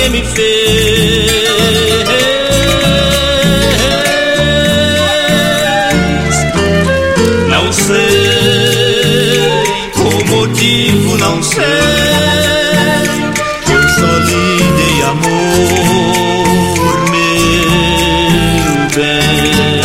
que me fez. Não sei o motivo, não sei. Eu só lhe dei amor, meu bem.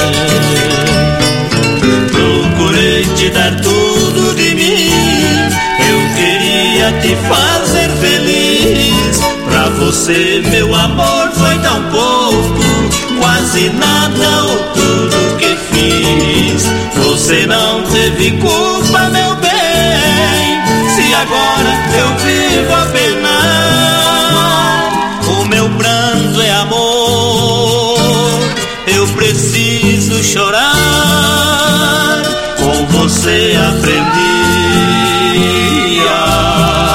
Procurei te dar tudo de mim. Eu queria te fazer feliz. Pra você, meu amor, foi tão pouco, quase nada ou tudo que fiz. Você não teve culpa, meu bem, se agora eu vivo a penar. O meu pranto é amor, eu preciso chorar. Com você aprendi a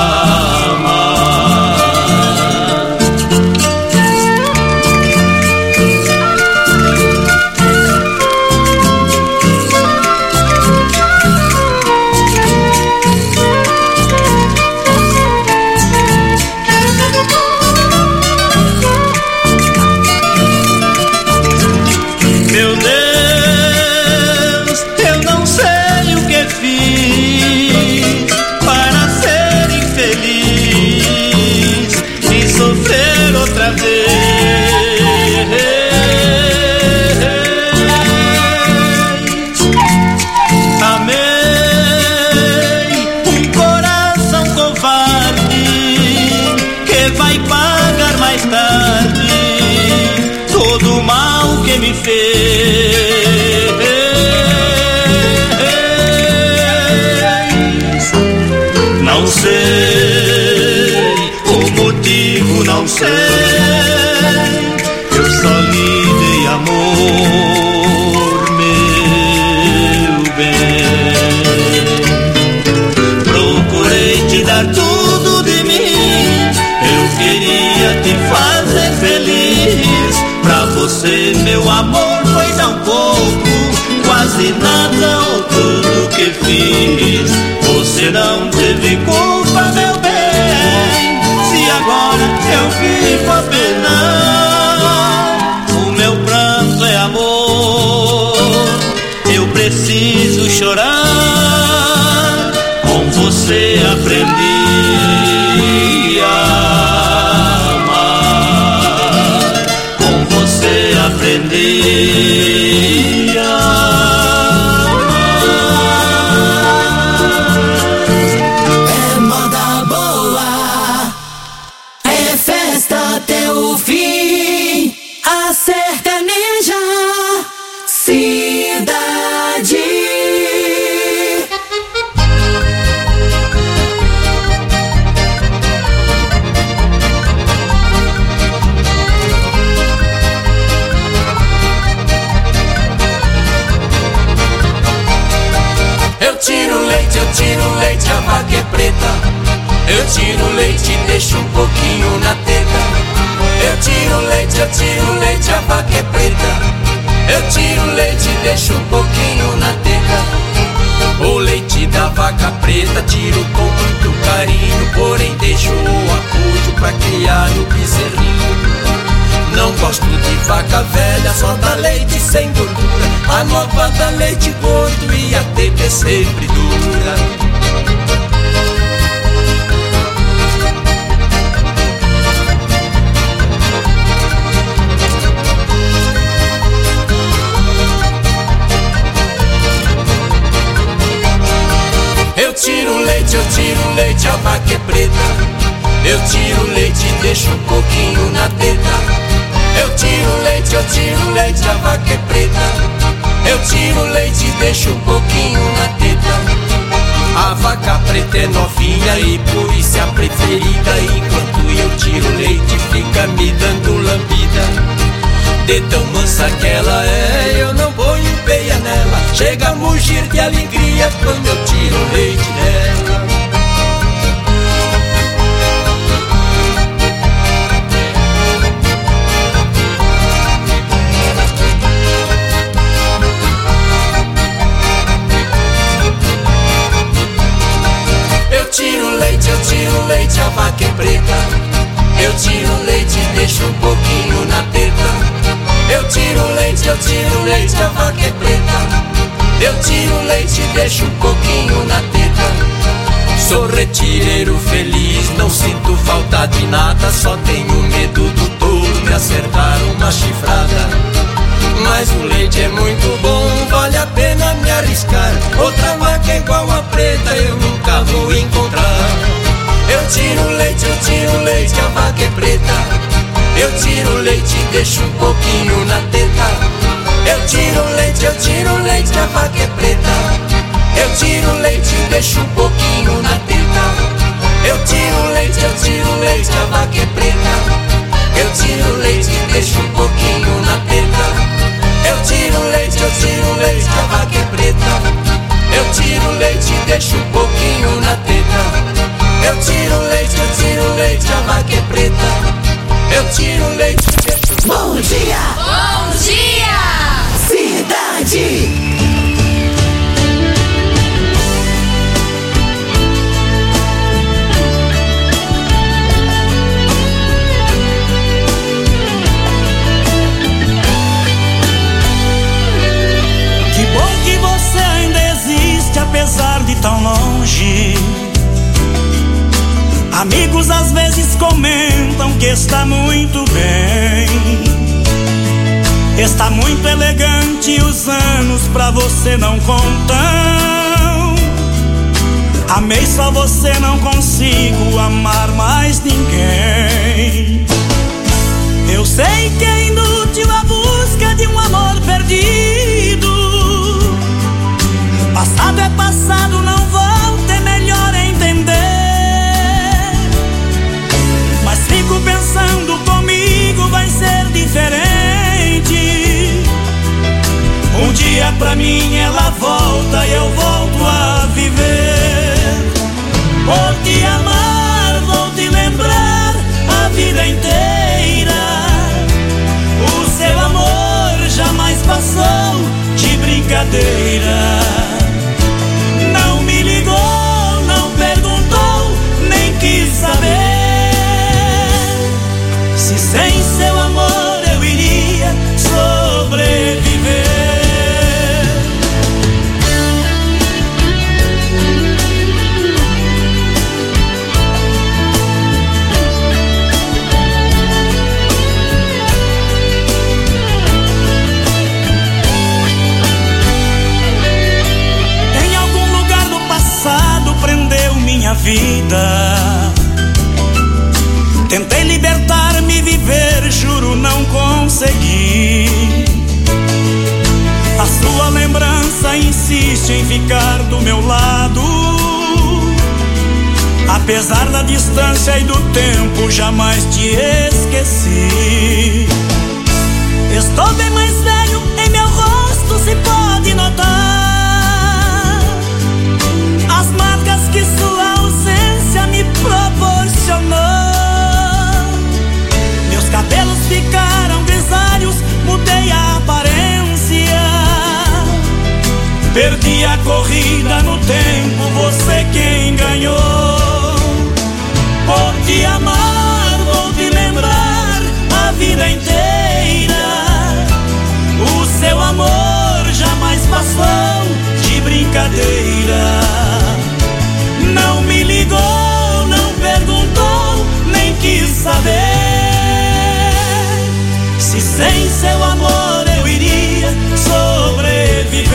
me fez. Não sei o motivo, não sei. Eu só lhe dei amor, meu bem. Procurei te dar tudo de mim. Eu queria te fazer feliz. Pra você, meu amor, foi tão pouco, quase nada ou tudo que fiz. Você não teve culpa, meu bem, se agora eu vivo a penar. O meu pranto é amor, eu preciso chorar. Com você aprendi a aprendi a amar. É moda boa, é festa até o fim. A sertaneja cidade. Eu tiro leite, a vaca é preta. Eu tiro leite e deixo um pouquinho na teta. Eu tiro leite, a vaca é preta. Eu tiro leite e deixo um pouquinho na teta. O leite da vaca preta tiro com muito carinho, porém deixo o acujo pra criar o bezerrinho. Não gosto de vaca velha, só dá leite sem gordura. A nova dá leite gordo e a teta é sempre dura. Eu tiro leite, a vaca é preta. Eu tiro leite e deixo um pouquinho na teta. Eu tiro leite, a vaca é preta. Eu tiro leite e deixo um pouquinho na teta. A vaca preta é novinha e por isso é a preferida. Enquanto eu tiro leite fica me dando lambida. De tão mansa que ela é, eu não ponho peia nela. Chega a mugir de alegria quando eu tiro leite dela. Eu tiro leite, a vaca é preta. Eu tiro leite eu tiro leite, a vaca é preta. Eu tiro leite e deixo um pouquinho na teta. Sou retireiro feliz, não sinto falta de nada. Só tenho medo do touro me acertar uma chifrada. Mas o leite é muito bom, vale a pena me arriscar. Outra vaca igual a preta eu nunca vou encontrar. Eu tiro leite, a vaca é preta. Eu tiro leite e deixo um pouquinho na teta. Eu tiro leite, a vaca é preta. Eu tiro leite e deixo um pouquinho na teta. Eu tiro leite, a vaca é preta. Eu tiro leite e deixo um pouquinho na teta. Eu tiro leite, a vaca é preta. Eu tiro leite e deixo um pouquinho na teta. Eu tiro leite, a vaca é preta. Eu tiro leite e deixo... Bom dia! Bom dia! Cidade! Que bom que você ainda existe, apesar de tão longe. Amigos às vezes comentam que está muito bem. Está muito elegante, os anos pra você não contam. Amei só você, não consigo amar mais ninguém. Eu sei que é inútil a busca de um amor perdido. Passado é passado, não volta, é melhor entender. Mas fico pensando, comigo vai ser diferente. Um dia pra mim ela volta e eu volto a viver. Por te amar, vou te lembrar a vida inteira. O seu amor jamais passou de brincadeira. Não me ligou, não perguntou, nem quis saber se sem seu amor eu iria sobreviver. Minha vida, tentei libertar-me, viver, juro não consegui. A sua lembrança insiste em ficar do meu lado. Apesar da distância e do tempo, jamais te esqueci. Estou bem mais velho, em meu rosto se pode notar as marcas que sua ausência me proporcionou. Meus cabelos ficaram grisalhos, mudei a aparência. Perdi a corrida no tempo, você quem ganhou. Por te amar, vou te lembrar a vida inteira. O seu amor jamais passou de brincadeira. Não me ligou, não perguntou, nem quis saber se sem seu amor eu iria sobreviver.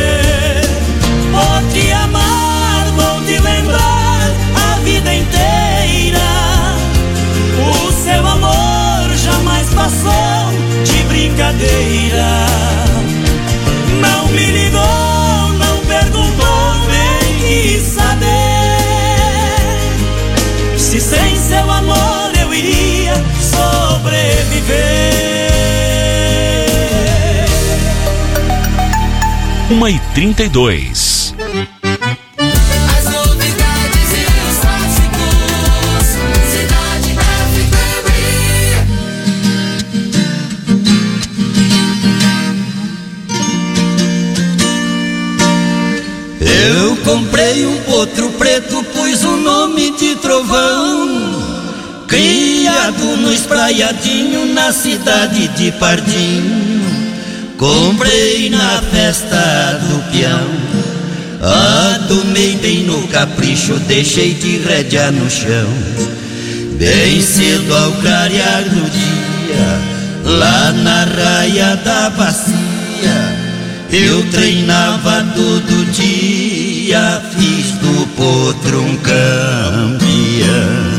Por te amar, vou te lembrar a vida inteira. O seu amor jamais passou de brincadeira. Não me ligou, não perguntou, nem quis saber se sem seu amor eu iria sobreviver. 1h32. As novidades e os clássicos, Cidade FM. Eu comprei um potro preto, pus o nome de Trovão, criado no espraiadinho na cidade de Pardinho. comprei na festa do peão. Tomei bem no capricho, deixei de rédea no chão. Bem cedo ao clarear do dia, lá na raia da bacia, eu treinava todo dia, fiz do potro um campeão.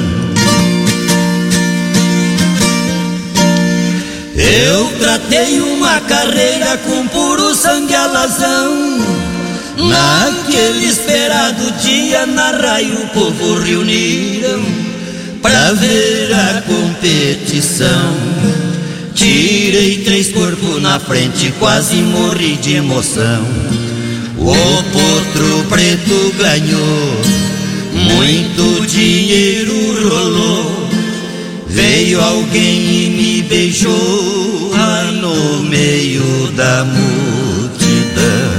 Eu tratei uma carreira com puro sangue alazão. Naquele esperado dia, na raia o povo reuniram pra ver a competição. Tirei 3 corpos na frente, quase morri de emoção. O potro preto ganhou, muito dinheiro rolou. Veio alguém e me beijou no meio da multidão.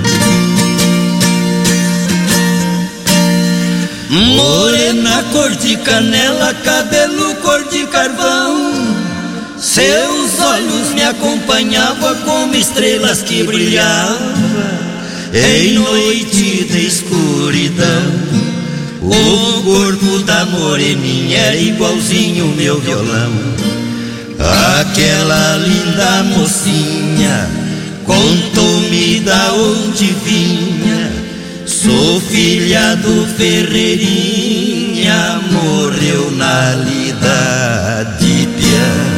Morena cor de canela, cabelo cor de carvão. Seus olhos me acompanhavam como estrelas que brilhavam em noite de escuridão. O corpo da moreninha era igualzinho meu violão. Aquela linda mocinha contou-me da onde vinha. Sou filha do Ferreirinha, morreu na lida de peão.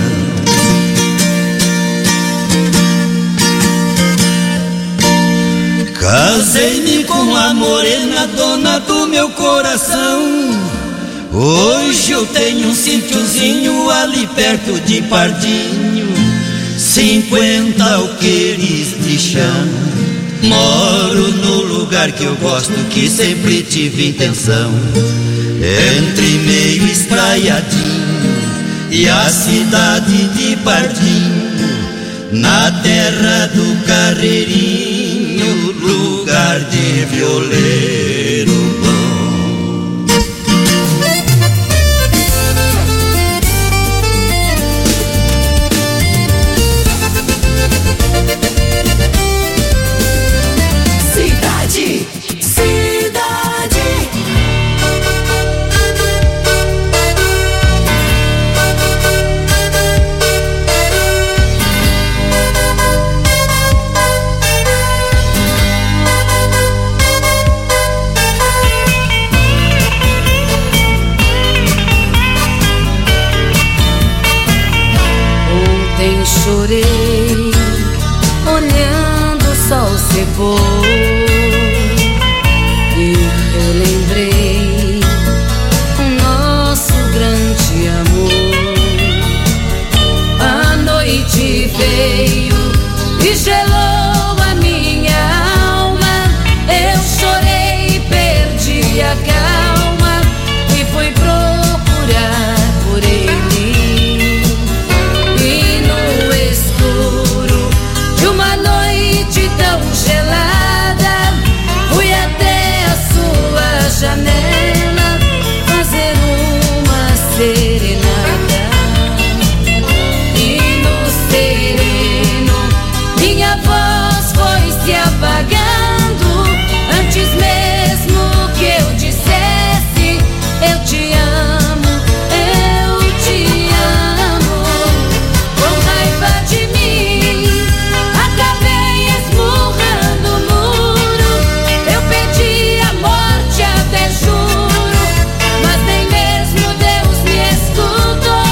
Casei-me com a morena, dona do meu coração. Hoje eu tenho um sítiozinho ali perto de Pardinho, 50 alqueires de chão. Moro no lugar que eu gosto, que sempre tive intenção. Entre meio espraiadinho e a cidade de Pardinho, na terra do Carreirinho, lugar de violeiro bom. Cidade. Chorei, olhando o sol se pôr, e eu lembrei o nosso grande amor. A noite veio e gelou a minha alma. Eu chorei, perdi a calma e fui procurar por ele. Tão gelada, fui até a sua janela fazer uma serenata. E no sereno minha voz foi se apagando, antes mesmo que eu dissesse eu te amo, eu te amo. Com raiva de mim acabei esmurrando o muro. Eu pedi a morte, até juro, mas nem mesmo Deus me escutou.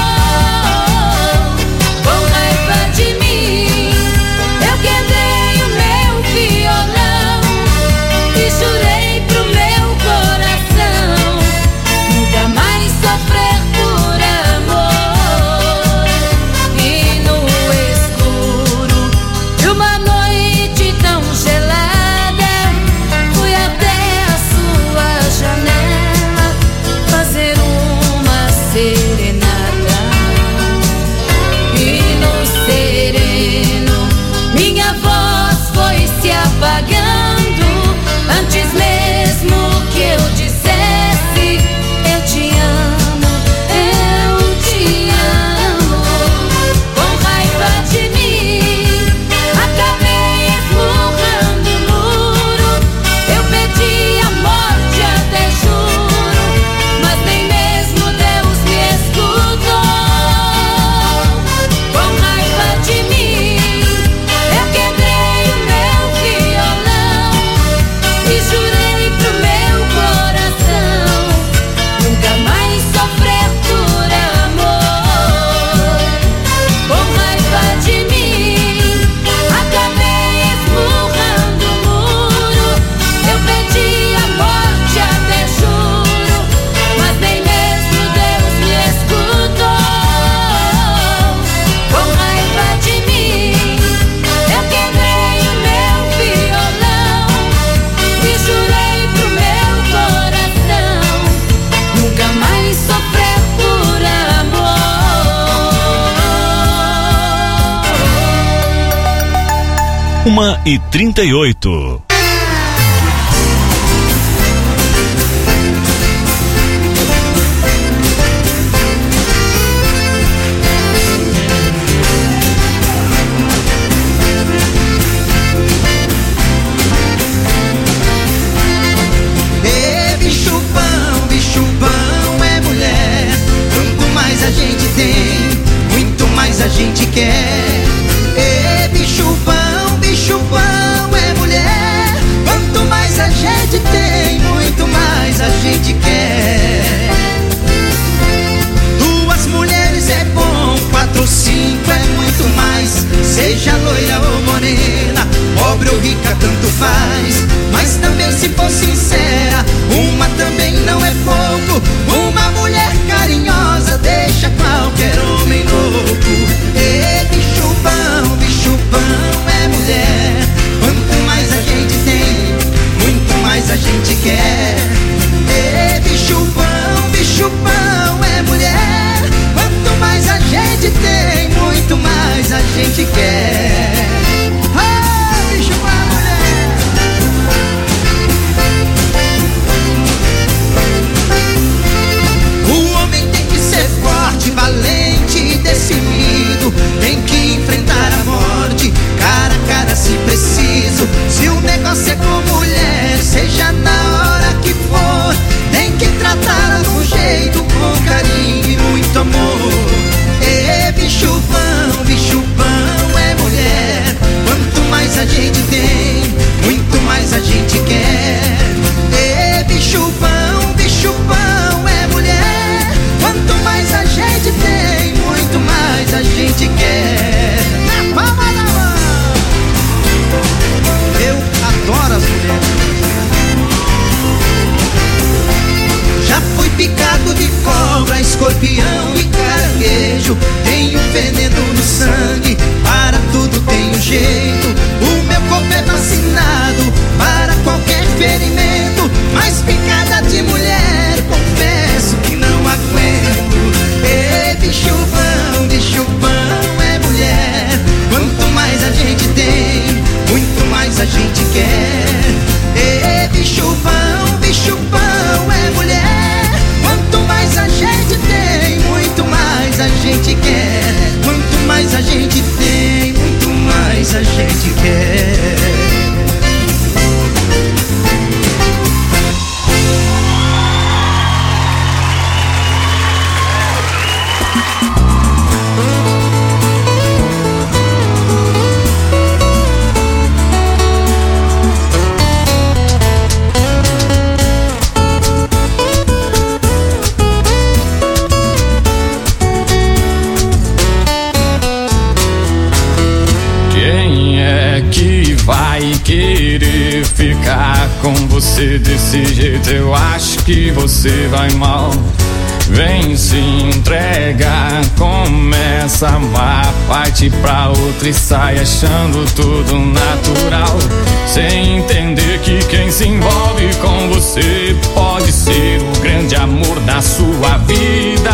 Com raiva de mim eu quebrei o meu violão e jurei pro meu coração nunca mais sofrer por amor. E no escuro de uma noite tão gelada, fui até a sua janela fazer uma serenata. E no sereno minha voz foi se apagando, antes mesmo que eu dissesse eu te amo, eu te amo. Com raiva de mim acabei 1h38. A gente tem, muito mais a gente quer. Bicho bom é mulher. Quanto mais a gente tem, muito mais a gente quer. 2 mulheres é bom, 4, 5 é muito mais. Seja loira ou morena, pobre ou rica, tanto faz. Mas também, se for sincera, uma também não é pouco. Uma mulher carinhosa deixa qualquer homem louco. Bicho bom é mulher. Quanto mais a gente tem, muito mais a gente quer. Bicho bom é mulher. Quanto mais a gente tem, muito mais a gente quer. Bicho bom é mulher. O homem tem que ser forte, valente e decidido. Tem que enfrentar a morte, cara a cara se preciso. Se o negócio é com mulher, seja na hora que for, tem que tratá-la com jeito, com carinho e muito amor. Bicho bom é mulher. Quanto mais a gente tem, muito mais a gente quer. Bicho bom é mulher. Quanto mais a gente tem, muito mais a gente quer. Na palma da mão. Eu adoro as mulheres. Já fui picado de cobra, escorpião e caranguejo. Tenho veneno no sangue, para tudo tenho jeito. O meu corpo é vacinado para qualquer ferimento. Mas picada de mulher, confesso que não aguento. Bicho bom é mulher. Quanto mais a gente tem, muito mais a gente quer. Bicho bom é mulher. Quanto mais a gente tem, muito mais a gente quer. Quanto mais a gente tem, muito mais a gente quer. Vai querer ficar com você desse jeito, eu acho que você vai mal. Vem, se entrega, começa a amar, parte pra outra e sai achando tudo natural, sem entender que quem se envolve com você pode ser o grande amor da sua vida.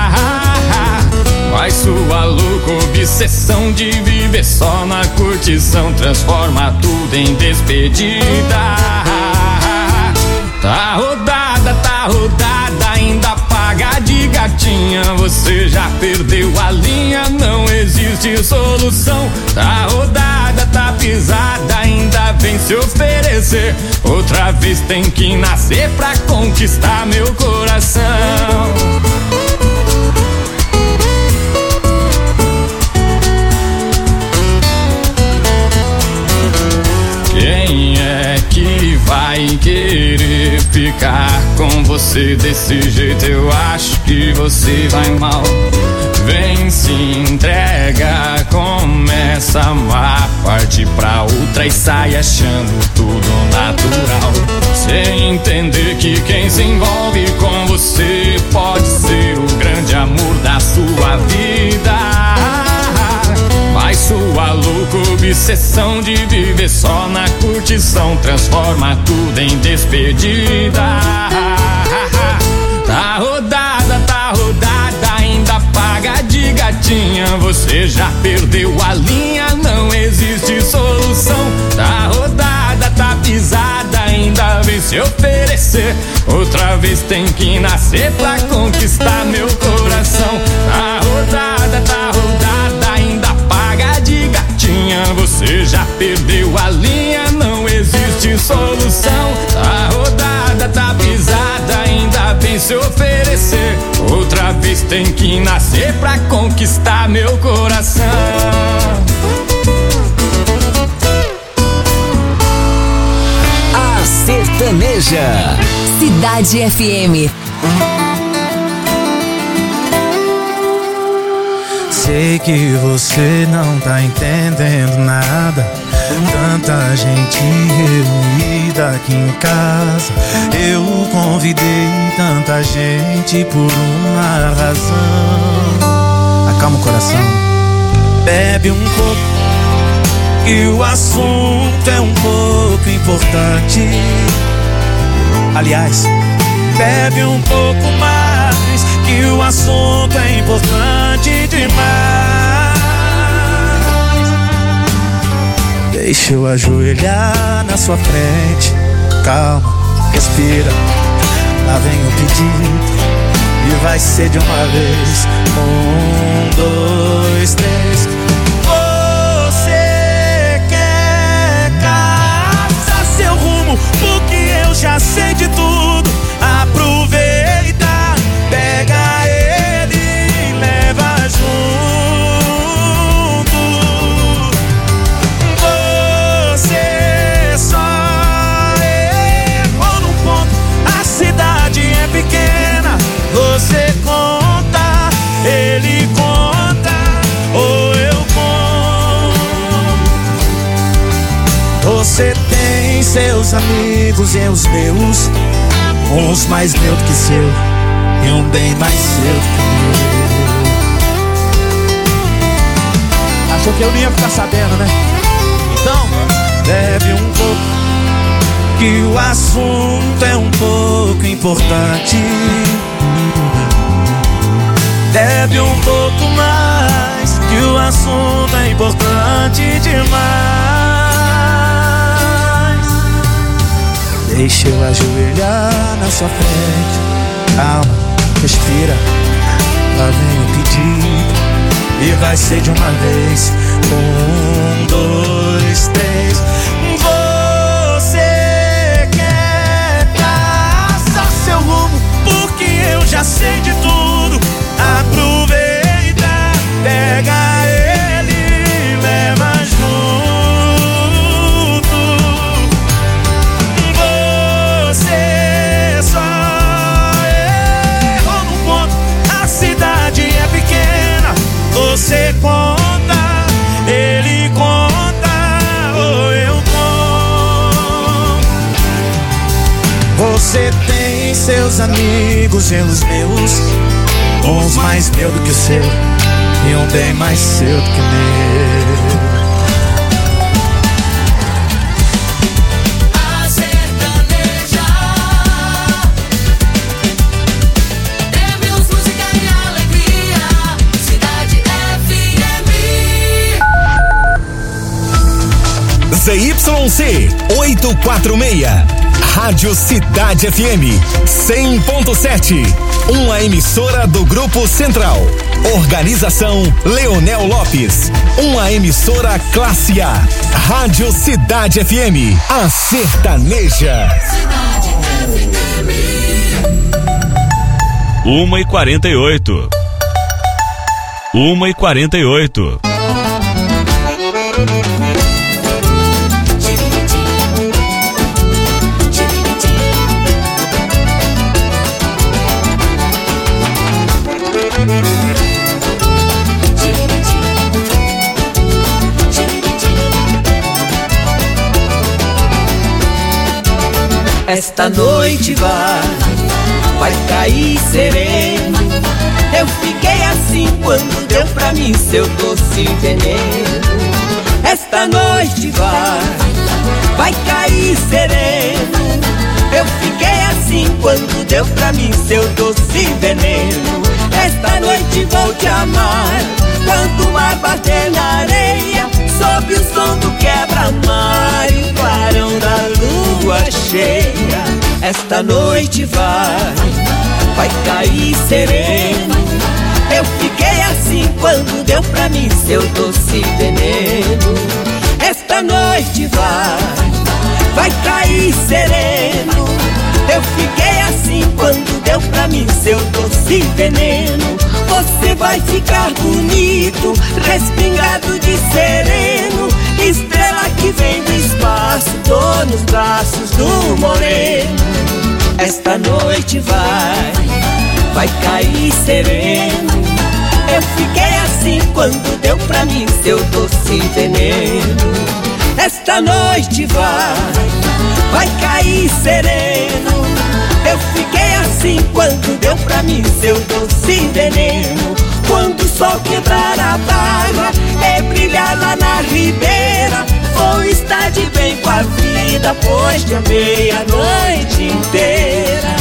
Mas sua louca obsessão de viver só na curtição transforma tudo em despedida. Tá rodada, ainda paga de gatinha. Você já perdeu a linha, não existe solução. Tá rodada, tá pisada, ainda vem se oferecer. Outra vez tem que nascer pra conquistar meu coração. Quem é que vai querer ficar com você desse jeito? Eu acho que você vai mal. Vem, se entrega, começa a amar, parte pra outra e sai achando tudo natural, sem entender que quem se envolve com você pode ser o grande amor da sua vida. Mas sua louca obsessão de viver só na curtição transforma tudo em despedida. Tá rodada, ainda paga de gatinha. Você já perdeu a linha, não existe solução. se oferecer. Outra vez tem que nascer pra conquistar meu coração. Tá rodada, ainda paga de gatinha. Você já perdeu a linha, não existe solução. Tá rodada, tá pisada, ainda bem se oferecer. Outra vez tem que nascer pra conquistar meu coração. A Sertaneja, Cidade FM. Sei que você não tá entendendo nada. Tanta gente reunida aqui em casa. Eu convidei tanta gente por uma razão. Acalma o coração. Bebe um pouco, que o assunto é um pouco importante. Aliás, bebe um pouco mais, que o assunto é importante demais. Deixa eu ajoelhar na sua frente. Calma, respira. Lá vem o pedido e vai ser de uma vez. 1, 2, 3. Você quer caçar seu rumo, porque eu já sei de tudo. Aproveita, pega ele e leva junto. Você só errou num ponto. A cidade é pequena. Você conta, ele conta, ou eu conto. Você tem seus amigos e os meus, uns mais meu do que seu e um bem mais seu do que meu. Achou que eu não ia ficar sabendo, né? Então, bebe um pouco, que o assunto é um pouco importante. Bebe um pouco mais, que o assunto é importante demais. Deixa eu ajoelhar na sua frente. Calma, respira. Lá vem o pedido e vai ser de uma vez. 1, 2, 3. Você quer traçar seu rumo, porque eu já sei de tudo. Aproveita, pega ele, leva junto. Você só errou num ponto. A cidade é pequena. Você conta, ele conta, ou eu conto. Você tem seus amigos e os meus, uns mais meu do que o seu e um bem mais seu do que o meu. A Sertaneja, temos música e alegria. Cidade FM. ZYC 846, Rádio Cidade FM 100.7, uma emissora do Grupo Central. Organização Leonel Lopes, uma emissora classe A. Rádio Cidade FM, a Sertaneja. 1h48. 1h48. Esta noite vai cair sereno. Eu fiquei assim quando deu pra mim seu doce veneno. Esta noite vai cair sereno. Eu fiquei assim quando deu pra mim seu doce veneno. Esta noite vou te amar, quando o mar bater na areia, sob o som do quebra-mar e o clarão da lua cheia. Esta noite vai cair sereno. Eu fiquei assim quando deu pra mim seu doce veneno. Esta noite vai cair sereno. Eu fiquei assim quando deu pra mim seu doce veneno. Você vai ficar bonito, respingado de sereno. Estrela que vem do espaço, tô nos braços do moreno. Esta noite vai cair sereno. Eu fiquei assim quando deu pra mim seu doce veneno. Esta noite vai cair sereno. Eu fiquei assim quando deu pra mim seu doce veneno. Quando o sol quebrar a barra e brilhar lá na ribeira, vou estar de bem com a vida, pois te amei a noite inteira.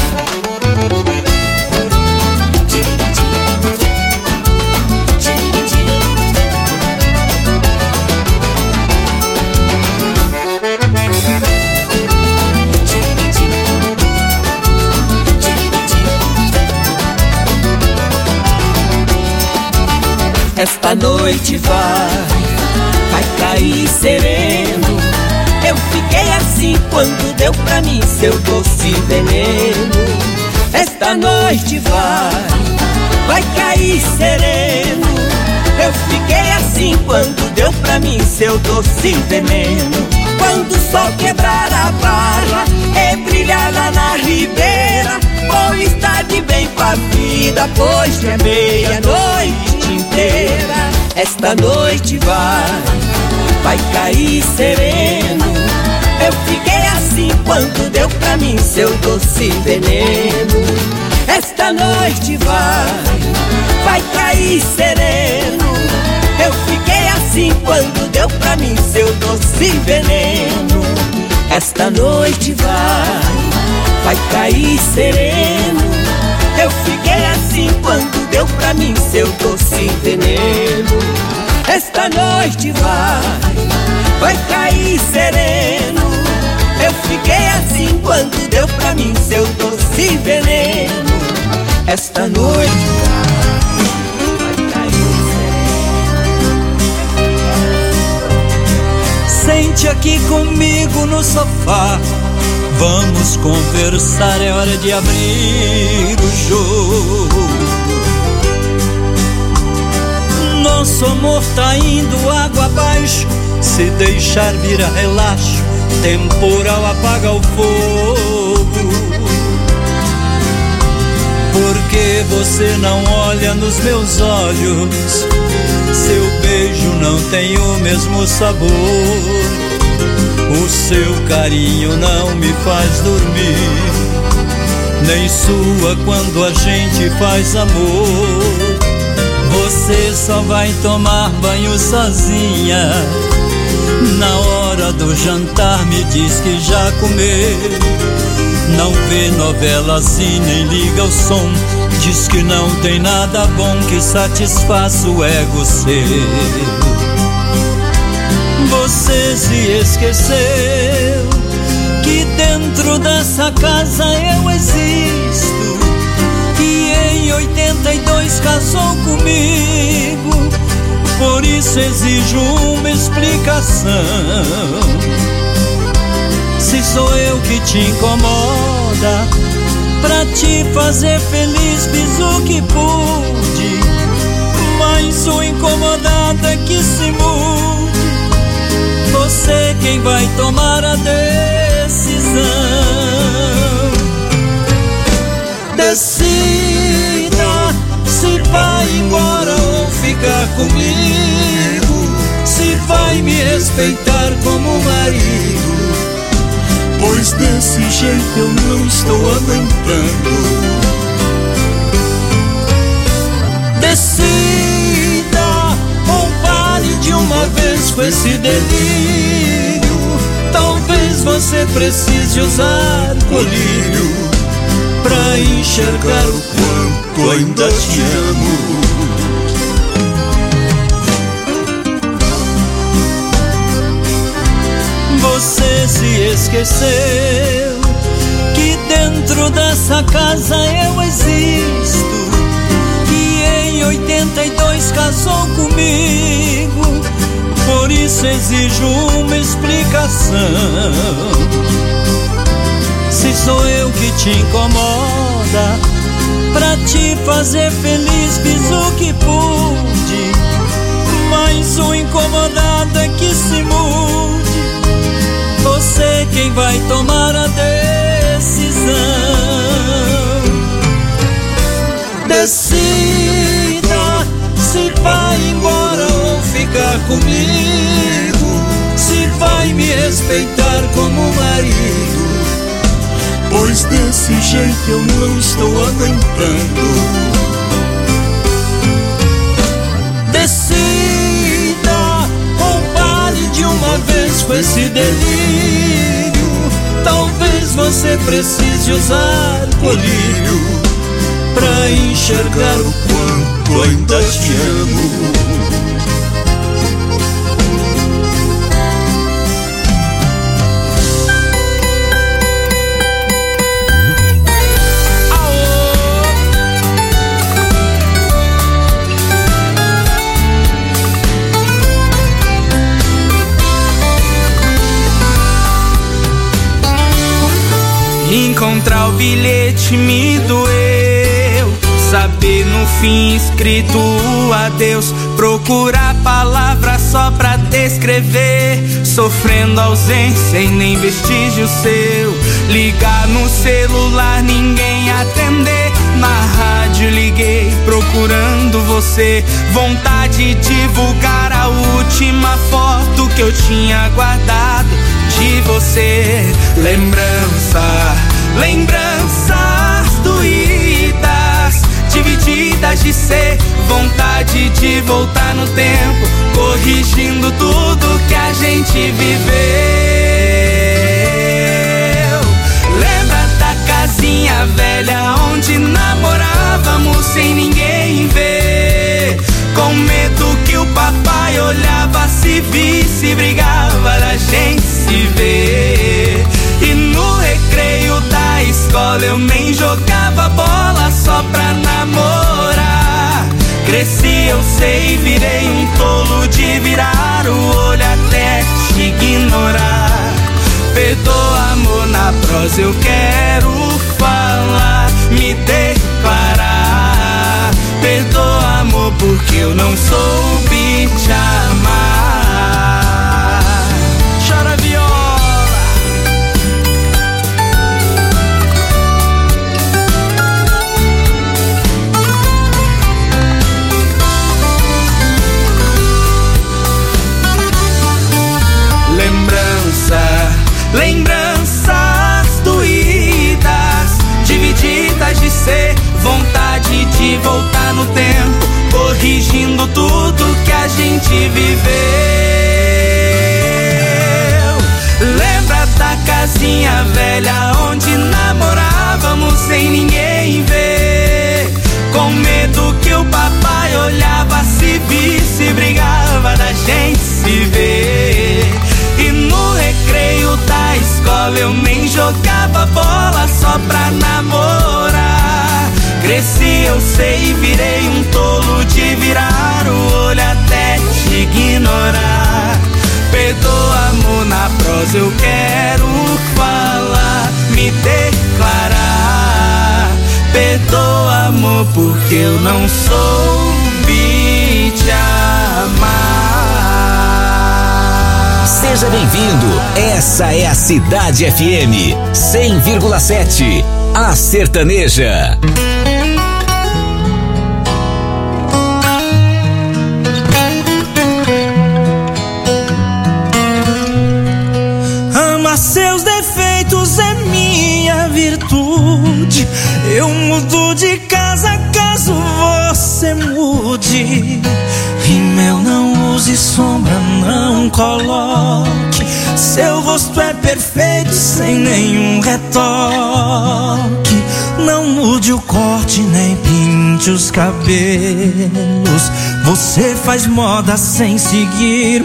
Esta noite vai cair sereno. Eu fiquei assim quando deu pra mim seu doce veneno. Esta noite vai cair sereno. Eu fiquei assim quando deu pra mim seu doce veneno. Quando o sol quebrar a barra e brilhar lá na ribeira, vou estar de bem com a vida, pois te amei a noite inteira. Esta noite vai cair sereno. Eu fiquei assim quando deu pra mim seu doce veneno. Esta noite vai cair sereno. Eu fiquei assim quando deu pra mim seu doce veneno. Esta noite vai cair sereno. Eu fiquei assim quando deu pra mim seu doce veneno. Esta noite vai cair sereno. Eu fiquei assim quando deu pra mim seu doce veneno. Esta noite vai cair sereno. Sente aqui comigo no sofá, vamos conversar, é hora de abrir o jogo. Nosso amor tá indo água abaixo, se deixar virar relaxo, temporal apaga o fogo. Porque você não olha nos meus olhos, seu beijo não tem o mesmo sabor. O seu carinho não me faz dormir, nem sua quando a gente faz amor. Você só vai tomar banho sozinha, na hora do jantar me diz que já comeu. Não vê novelas e nem liga o som, diz que não tem nada bom que satisfaça o ego seu. Você se esqueceu que dentro dessa casa eu existo, que em 82 casou comigo, por isso exijo uma explicação. Se sou eu que te incomoda, pra te fazer feliz fiz o que pude, mas o incomodado é que se mude. Você quem vai tomar a decisão. Decida se vai embora ou ficar comigo, se vai me respeitar como marido, pois desse jeito eu não estou aguentando. Decida ou pare de uma vez com esse delírio. Talvez você precise usar colírio pra enxergar o quanto ainda te amo. Você se esqueceu que dentro dessa casa eu existo, que em 82 casou comigo. Por isso exijo uma explicação. Se sou eu que te incomoda, pra te fazer feliz fiz o que pude, mas o incomodado é que se mude. Você quem vai tomar a decisão. Decida se vai embora ou ficar comigo, se vai me respeitar como marido, pois desse jeito eu não estou aguentando. Decida ou pare de uma vez com esse delírio. Talvez você precise usar colírio pra enxergar o quanto ainda te amo. Encontrar o bilhete me doeu, saber no fim escrito adeus, procurar palavras só pra descrever, sofrendo ausência e nem vestígio seu. Ligar no celular, ninguém atender, na rádio liguei procurando você. Vontade de divulgar a última foto que eu tinha guardado de você. Lembranças doídas, divididas de ser, vontade de voltar no tempo, corrigindo tudo que a gente viveu. Lembra da casinha velha onde namorávamos sem ninguém ver, com medo que o papai olhava, se visse, brigava da gente se ver. E no recreio da escola eu nem jogava bola só pra namorar. Cresci, eu sei, virei um tolo de virar o olho até te ignorar. Perdoa, amor, na prosa eu quero falar, me declarar. Perdoa, amor, porque eu não soube te amar. Chora viola. Lembranças doídas, divididas de ser, vontade de voltar no tempo, corrigindo tudo que a gente viveu. Lembra da casinha velha onde namorávamos sem ninguém ver, com medo que o papai olhava, se visse, brigava da gente se ver. E no recreio da escola eu nem jogava bola só pra namorar. Cresci, eu sei, virei um tolo de virar o olho até te ignorar. Perdoa, amor, na prosa eu quero falar, me declarar. Perdoa, amor, porque eu não soube te amar. Seja bem-vindo, essa é a Cidade FM 100,7, a sertaneja. Ama seus defeitos é minha virtude, eu mudo de casa caso você mude. Rímel não use, sombra não coloque, seu rosto é perfeito sem nenhum retoque. Não mude o corte nem pinte os cabelos, você faz moda sem seguir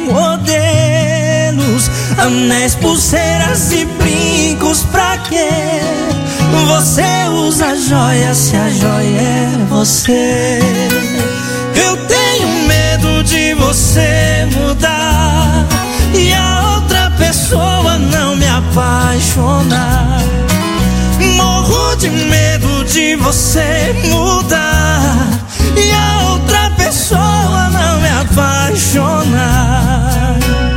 modelos. Anéis, pulseiras e brincos pra quê? você usa joia se a joia é você? Eu tenho medo de você mudar e a outra pessoa não me apaixonar. Morro de medo de você mudar e a outra pessoa não me apaixonar.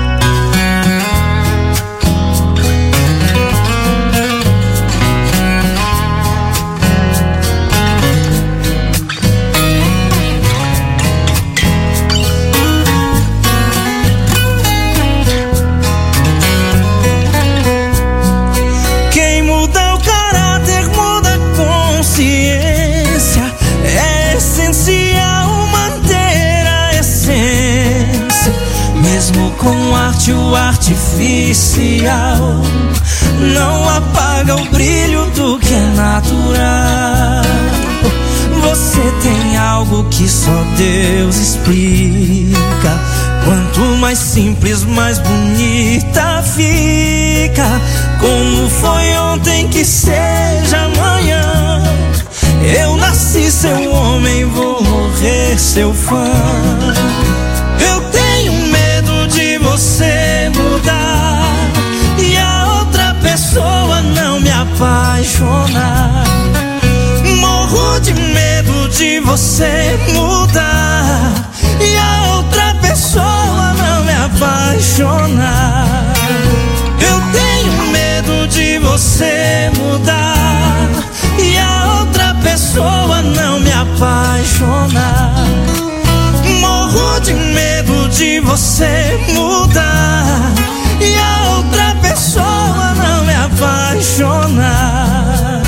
Com arte o artificial não apaga o brilho do que é natural. Você tem algo que só Deus explica. Quanto mais simples, mais bonita fica. Como foi ontem que seja amanhã. Eu nasci seu homem, vou morrer seu fã. Eu tenho medo de você mudar e a outra pessoa não me apaixonar. Morro de medo de você mudar e a outra pessoa não me apaixonar. Eu tenho medo de você mudar e a outra pessoa não me apaixonar. Morro de medo de você mudar e a outra pessoa não me apaixonar.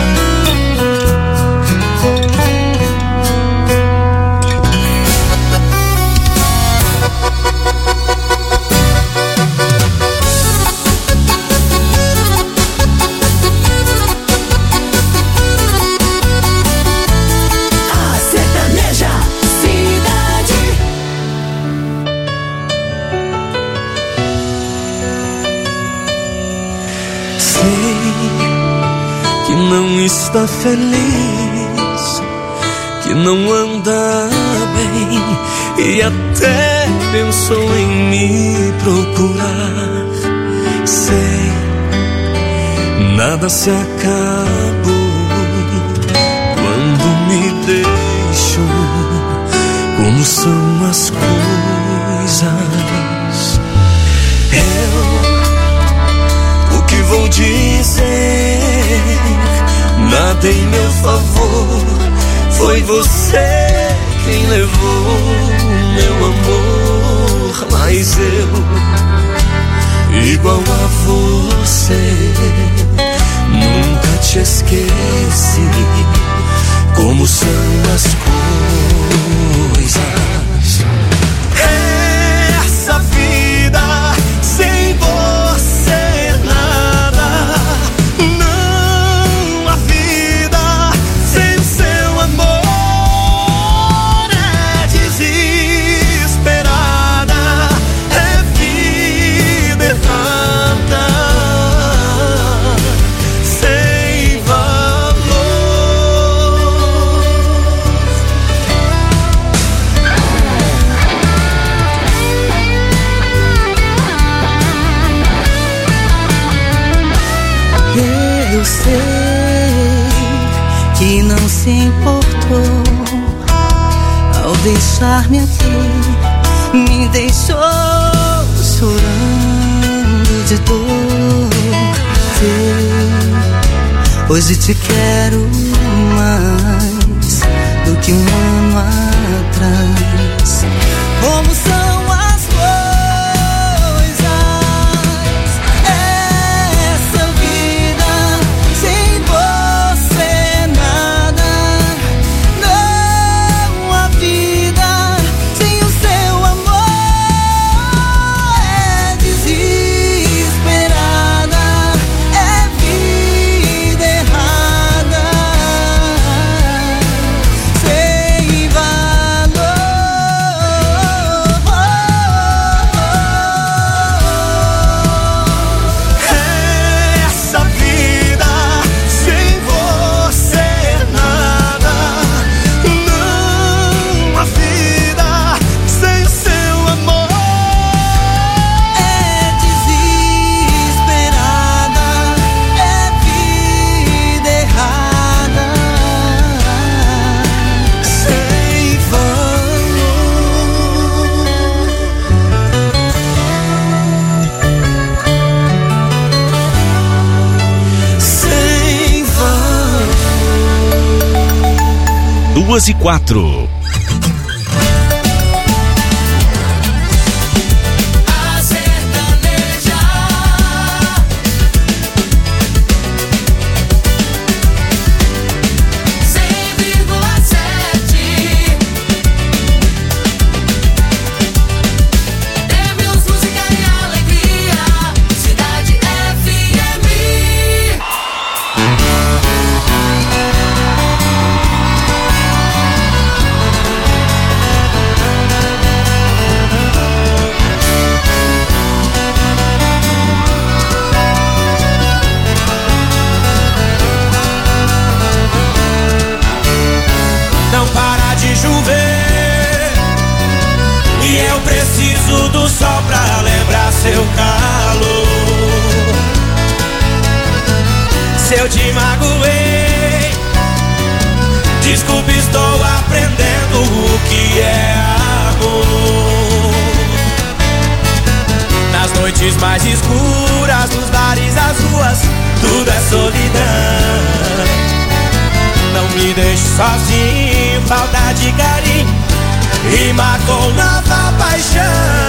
Não está feliz, que não anda bem e até pensou em me procurar. Sei, nada se acabou quando me deixou. Como são as coisas? O que vou dizer? Nada em meu favor, foi você quem levou meu amor. Mas eu, igual a você, nunca te esqueci. Como são as coisas? Essa vida sem você nada. Eu sei que não se importou ao deixar-me aqui, me deixou chorando de dor. Hoje te quero mais do que um ano atrás. Como são as coisas? Essa vida sem você nada. Não há vida sem o seu amor. É desesperada, é vida errada, sem valor. 2:04. Do sol pra lembrar seu calor. Se eu te magoei, desculpe, estou aprendendo o que é amor. Nas noites mais escuras, nos bares, as ruas, tudo é solidão. Não me deixe sozinho, falta de carinho rima com nova paixão.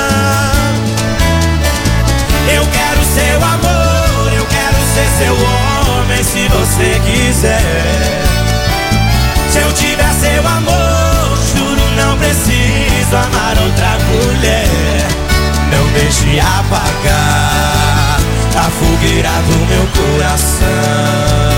Eu quero seu amor, eu quero ser seu homem, se você quiser. Se eu tiver seu amor, juro, não preciso amar outra mulher. Não deixe apagar a fogueira do meu coração.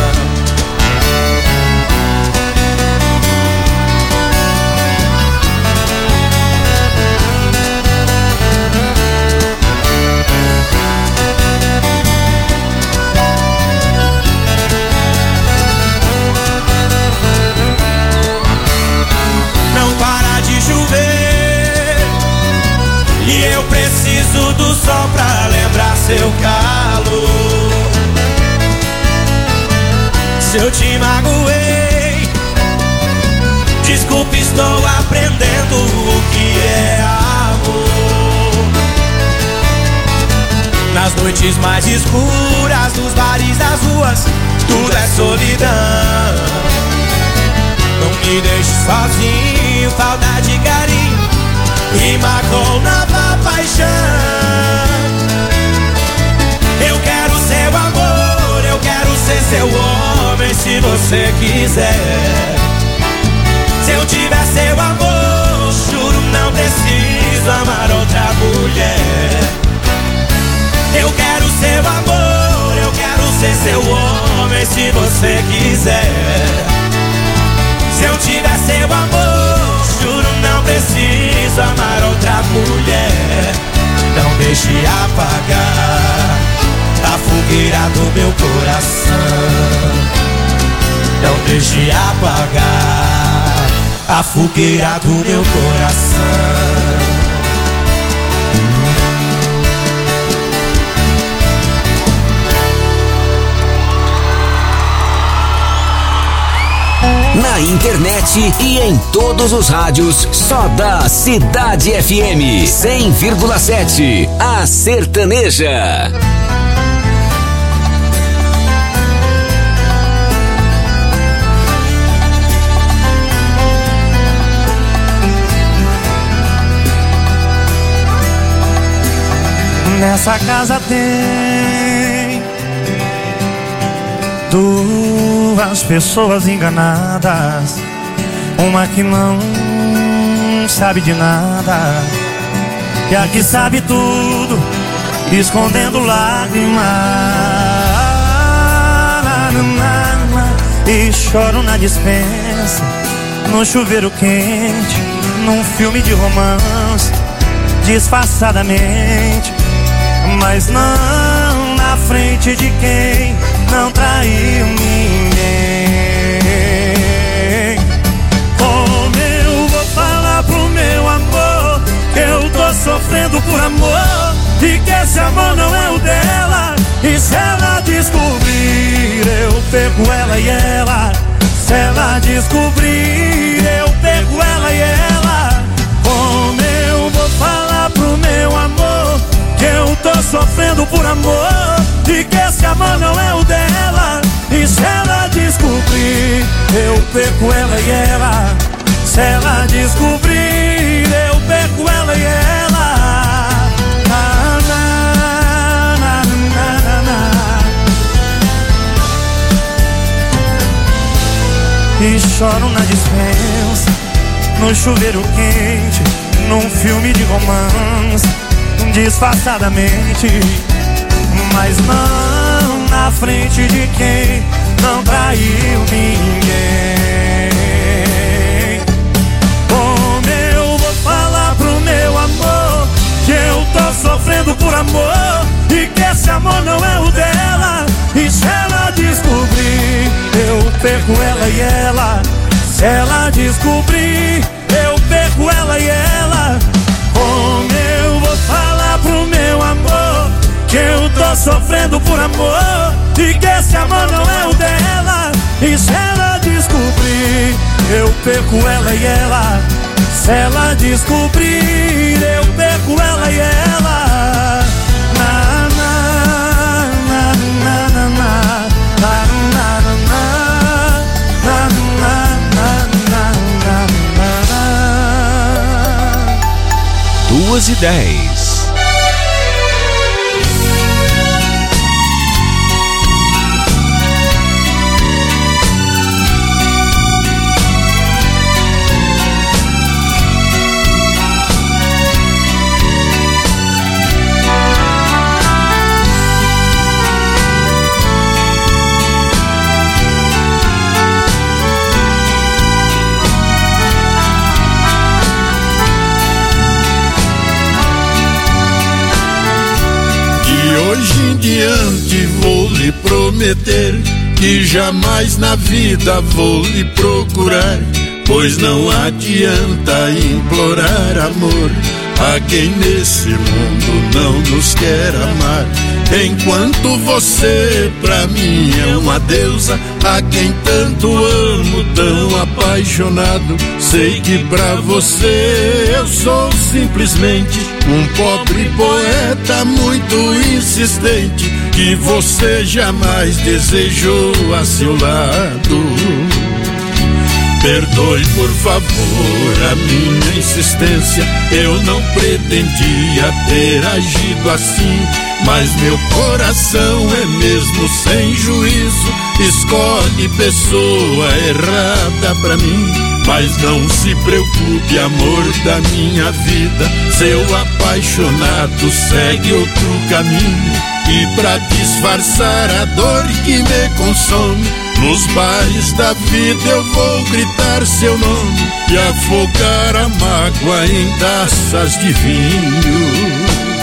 E eu preciso do sol pra lembrar seu calor. Se eu te magoei, desculpe, estou aprendendo o que é amor. Nas noites mais escuras, nos bares, das ruas, tudo é solidão. Não me deixe sozinho, falta de carinho rima com nova paixão. Eu quero seu amor, eu quero ser seu homem, se você quiser. Se eu tiver seu amor, juro, não preciso amar outra mulher. Eu quero seu amor, eu quero ser seu homem, se você quiser. Se eu tiver seu amor, juro, não preciso amar outra mulher. Não deixe apagar a fogueira do meu coração. Não deixe apagar a fogueira do meu coração. Na internet e em todos os rádios, só da Cidade FM 100,7, a sertaneja. Nessa casa tem duas pessoas enganadas, uma que não sabe de nada e a que sabe tudo, escondendo lágrimas. E choro na dispensa, no chuveiro quente, num filme de romance, disfarçadamente, mas não na frente de quem não traiu ninguém. Como eu vou falar pro meu amor que eu tô sofrendo por amor e que esse amor não é o dela? E se ela descobrir, eu pego ela e ela. Se ela descobrir, eu pego ela e ela. Como eu vou falar pro meu amor que eu tô sofrendo por amor e que esse amor não é o dela? E se ela descobrir, eu pego ela e ela. Se ela descobrir, eu perco ela e ela. Na, na, na, na, na. E choro na dispensa, no chuveiro quente, num filme de romance, disfarçadamente, mas não na frente de quem não traiu ninguém. Como eu vou falar pro meu amor que eu tô sofrendo por amor e que esse amor não é o dela? E se ela descobrir, eu perco ela e ela. Se ela descobrir, eu perco ela e ela. Como eu vou falar pro meu amor que eu tô sofrendo por amor e que esse amor não é o dela? E se ela descobrir, eu perco ela e ela. Se ela descobrir, eu perco ela e ela. Na, na, na, na, na, na. Na, na, na, na. Na, na, na, na, na, na. 2:10. Hoje em diante vou lhe prometer que jamais na vida vou lhe procurar, pois não adianta implorar amor a quem nesse mundo não nos quer amar. Enquanto você pra mim é uma deusa, a quem tanto amo, tão apaixonado, sei que pra você eu sou simplesmente um pobre poeta muito insistente, que você jamais desejou a seu lado. Perdoe por favor a minha insistência, eu não pretendia ter agido assim, mas meu coração é mesmo sem juízo, escolhe pessoa errada pra mim. Mas não se preocupe, amor da minha vida, seu apaixonado segue outro caminho. E pra disfarçar a dor que me consome, nos bares da vida eu vou gritar seu nome e afogar a mágoa em taças de vinho.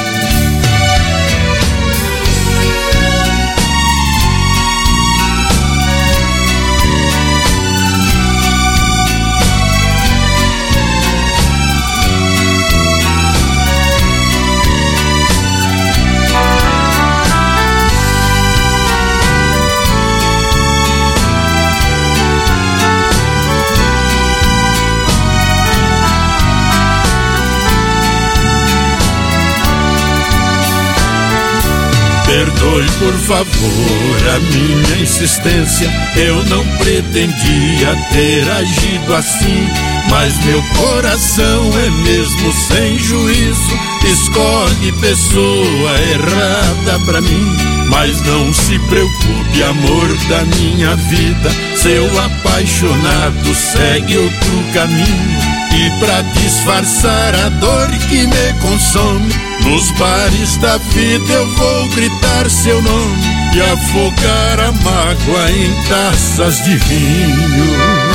Perdoe por favor a minha insistência, eu não pretendia ter agido assim, mas meu coração é mesmo sem juízo, escolhe pessoa errada pra mim. Mas não se preocupe, amor da minha vida, seu apaixonado segue outro caminho. E pra disfarçar a dor que me consome, nos bares da vida eu vou gritar seu nome e afogar a mágoa em taças de vinho.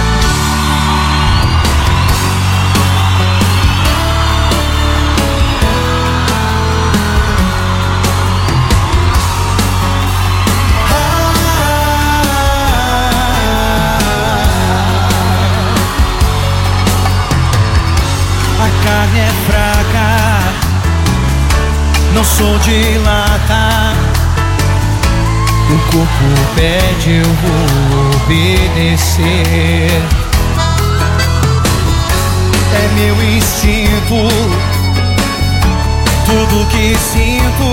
carne é fraca, não sou de lata. O corpo pede, eu vou obedecer. É meu instinto, tudo que sinto.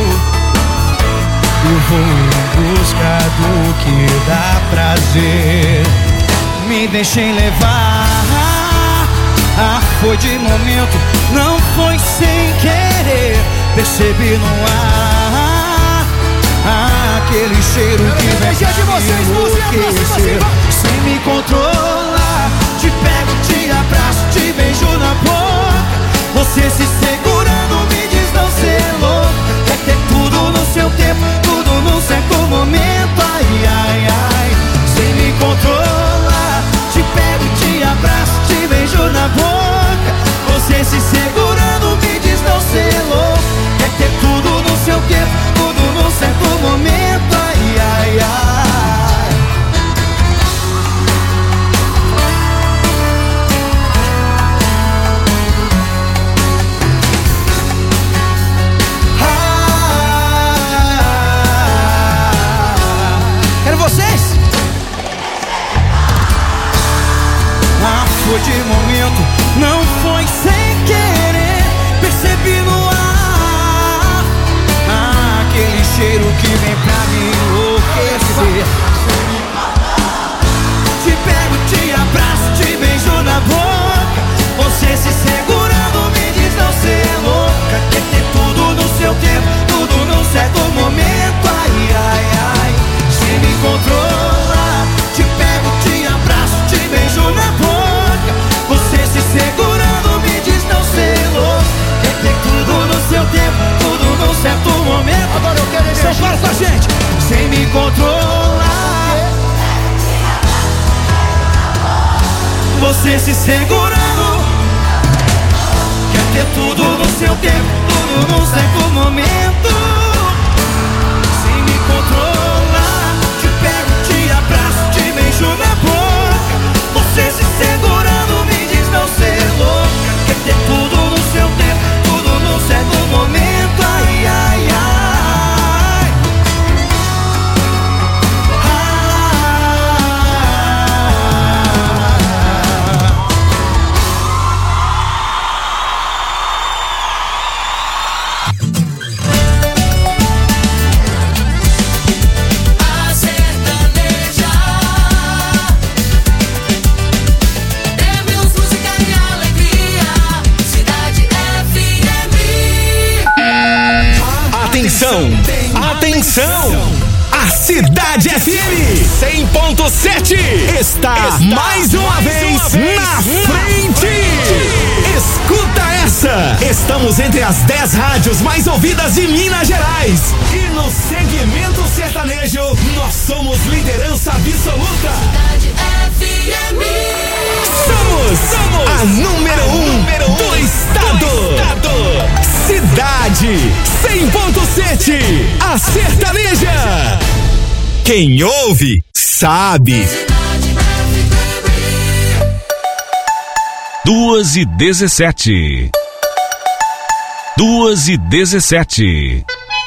Eu vou em busca do que dá prazer. Me deixem levar. Ah, foi de momento, não foi sem querer. Percebi no ar aquele cheiro que vem pra me enlouquecer. Sem me controlar, te pego, te abraço, te beijo na boca. Você se segurando me diz não ser louca. Quer ter tudo no seu tempo, tudo num certo momento. Ai, ai, ai. Sem me controlar, te pego, te abraço, te beijo na boca. Você se segurando me diz não ser louca. Quer ter tudo no seu tempo, tudo num certo momento. Ai, ai, ai. Vocês? Ah, foi de momento, não foi sem querer. Percebi no ar aquele cheiro que vem pra me enlouquecer. Te pego, te abraço, te beijo na boca. Você se segurando me diz não ser louca. Quer ter tudo no seu tempo, tudo num certo momento. Ai, ai, ai. Sem me controlar, te pego, te abraço, te beijo na boca. Você se segurando me diz não ser louco. Quer ter tudo no seu tempo, tudo num certo momento. Agora eu quero energia. Então fala com a gente. Sem me controlar, você se segurando. Quer ter tudo no seu tempo, tudo num certo momento. Sem me controlar, te pego, te abraço, te beijo na boca. Você se segurando me diz não ser louca. Quer ter tudo no seu tempo, tudo num certo momento. Ai, ai, ai. Atenção! A Cidade FM 100.7 está mais uma vez na frente! Escuta essa! Estamos entre as 10 rádios mais ouvidas de Minas Gerais. E no segmento sertanejo, nós somos liderança absoluta. Cidade FM. Somos a número 1 do estado. Cidade 100.7, a sertaneja. Quem ouve, sabe. 2h17. 2h17.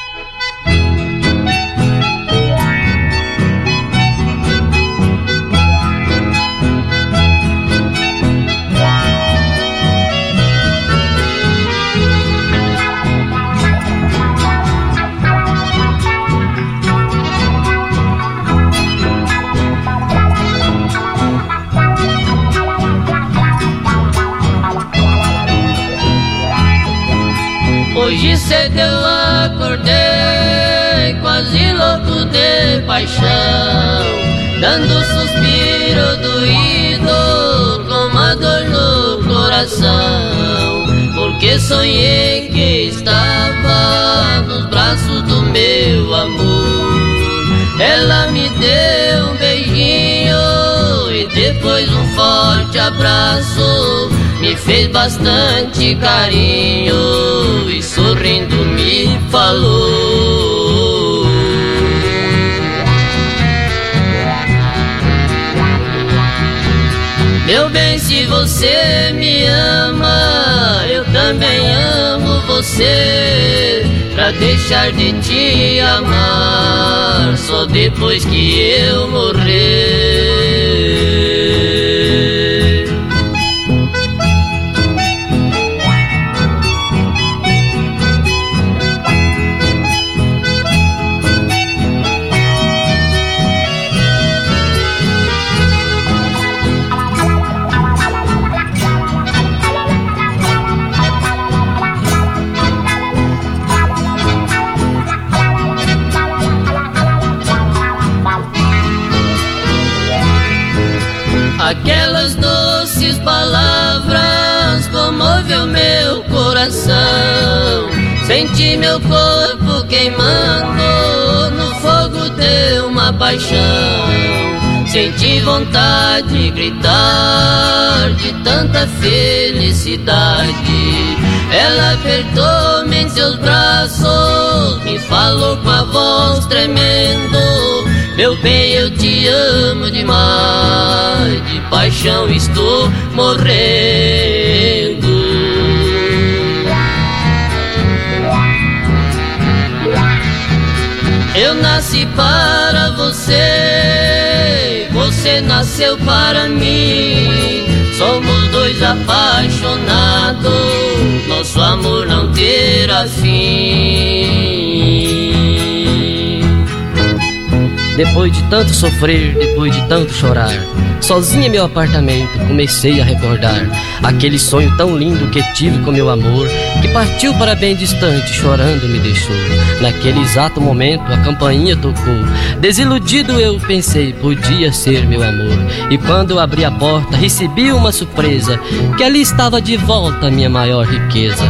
Hoje cedo eu acordei, quase louco de paixão, dando suspiro doído, com uma dor no coração, porque sonhei que estava nos braços do meu amor. Ela me deu um beijinho e depois um forte abraço, me fez bastante carinho e sorrindo me falou: meu bem, se você me ama, eu também amo você. Pra deixar de te amar só depois que eu morrer. Aquelas doces palavras comoveu meu coração. Senti meu corpo queimando no fogo de uma paixão. Senti vontade de gritar de tanta felicidade. Ela apertou-me em seus braços, me falou com a voz tremendo: meu bem, eu te amo demais, de paixão estou morrendo. Eu nasci para você, você nasceu para mim. Somos dois apaixonados, nosso amor não terá fim. Depois de tanto sofrer, depois de tanto chorar, sozinha em meu apartamento comecei a recordar aquele sonho tão lindo que tive com meu amor, que partiu para bem distante, chorando me deixou. Naquele exato momento a campainha tocou. Desiludido eu pensei, podia ser meu amor. E quando eu abri a porta recebi uma surpresa, que ali estava de volta a minha maior riqueza.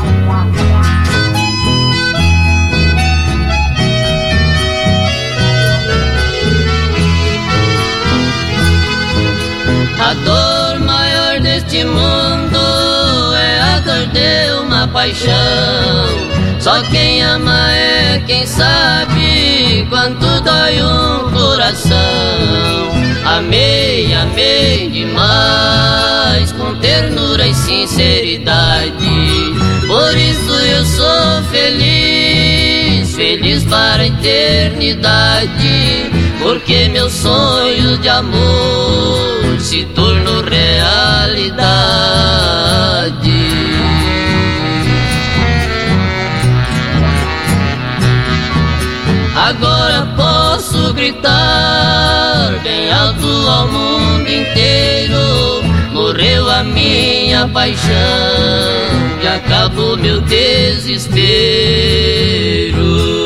A dor maior deste mundo é a dor de uma paixão. Só quem ama é quem sabe quanto dói um coração. Amei, amei demais, com ternura e sinceridade. Por isso eu sou feliz, feliz para a eternidade. Porque meu sonho de amor se tornou realidade. Agora posso gritar bem alto ao mundo inteiro: morreu a minha paixão e acabou meu desespero.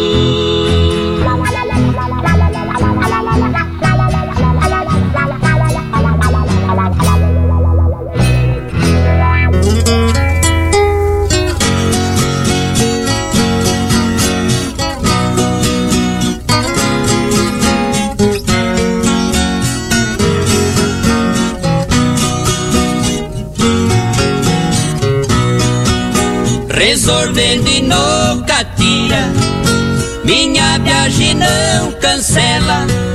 Resolvendo e nunca tira, minha viagem não cancela.